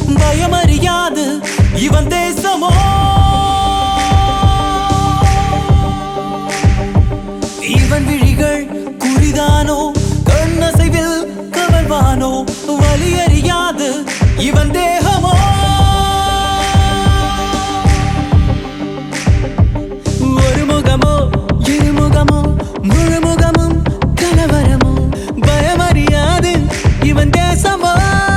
பயமறியாது இவன் தேசமோ இவன் விழிகள் குறிதானோ கண்ணசைவில் கவர்வானோ வலியறியாது இவன் தேகமோ ஒரு முகமோ இருமுகமோ முழுமுகமும் கலவரமோ பயமறியாது இவன் தேசமோ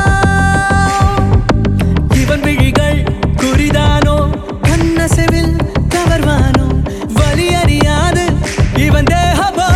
இவன் விழிகள் குறிதானோ கண்ணசைவில் கவர்வானோ வலியறியாது இவன் தேகமோ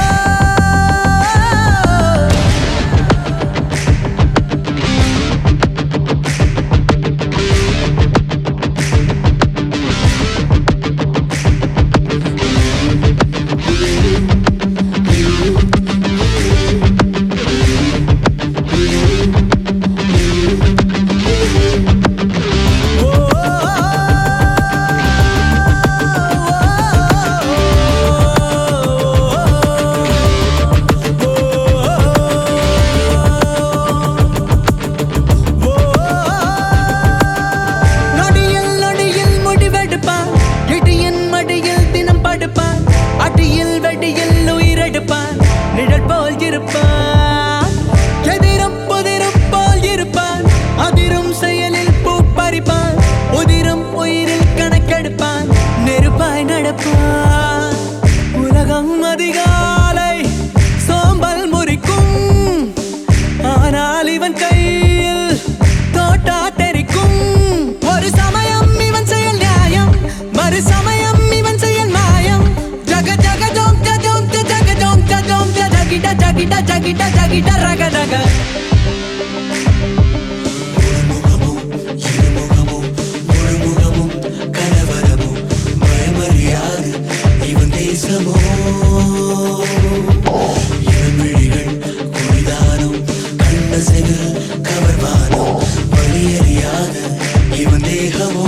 அடியில் வெடியில் உயிரெடுப்பான் நிழல் போல் இருப்பான் எதிரும் புதிரும் போல் இருப்பான் அதிரும் செயலில் பூ பறிப்பான் உதிரும் உயிரில் கணக்கெடுப்பான் நெருப்பாய் நடப்பான் உலகம் அதிகாலை சோம்பல் முறிக்கும் ஆனால் இவன் கையில் தோட்டா தெரிக்கும் ஒரு சமயம் இவன் செயல் நியாயம் மறு சமயம் இவன் செயல் மாயம் ஜகிட ஜகிட ஜகிட ரக ரக முழுமுகமும் இருமுகமும் முழுமுகமும் கலவரமும் பயமறியாது இவன் தேசமோ இவன் விழிகள் குறிதானோ கண்ணசைவில் கவர்வானோ வலியறியாது இவன் தேகமோ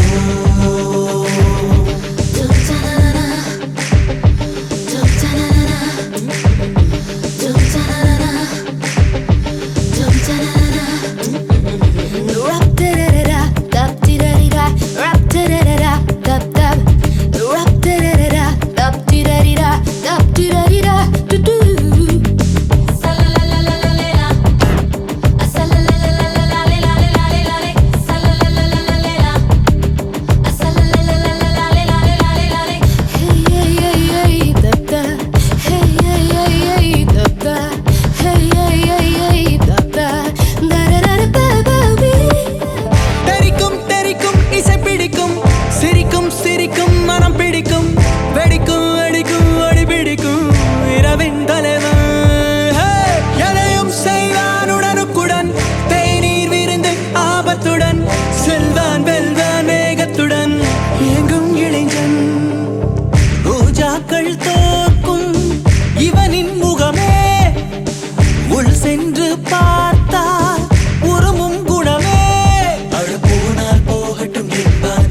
சிரிக்கும் மனம் பிடிக்கும் வெடிக்கும் வெடிக்கும் ஒளி பிடிக்கும் இரவின் தலைவன் எதையும் செய்வான் உடனுக்குடன் தேநீர் விருந்து ஆபத்துடன் செல்வான் வெல்வான் வேகத்துடன் எங்கும் இளைஞன் ரோஜாக்கள் தோக்கும் இவனின் முகமே உள் சென்று பார்த்தால் உருமும் குணமே அழுப்போனால் போகட்டும் என்பான்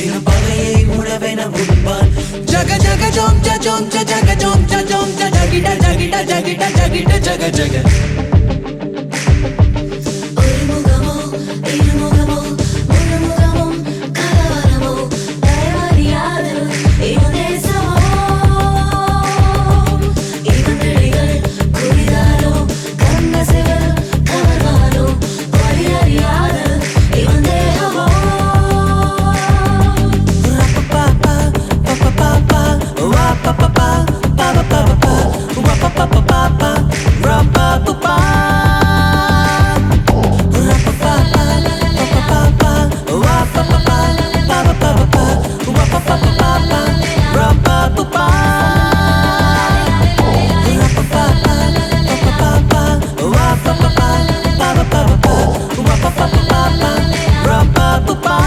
ஜக ஜக ஜோம் ஜோம் ஜக ஜோம் ஜோம் ஜகிட ஜகிட ஜகிட ஜகிட ஜக ஜக ஒரு முகமோ இருமுகமோ முழுமுகமும் கலவரமோ பயமறியாது இவன் தேசமோ இவன் விழிகள் குறிதானோ கண்ணசைவில் கவர்வானோ வலியறியாது இவன் தேகமோ Ba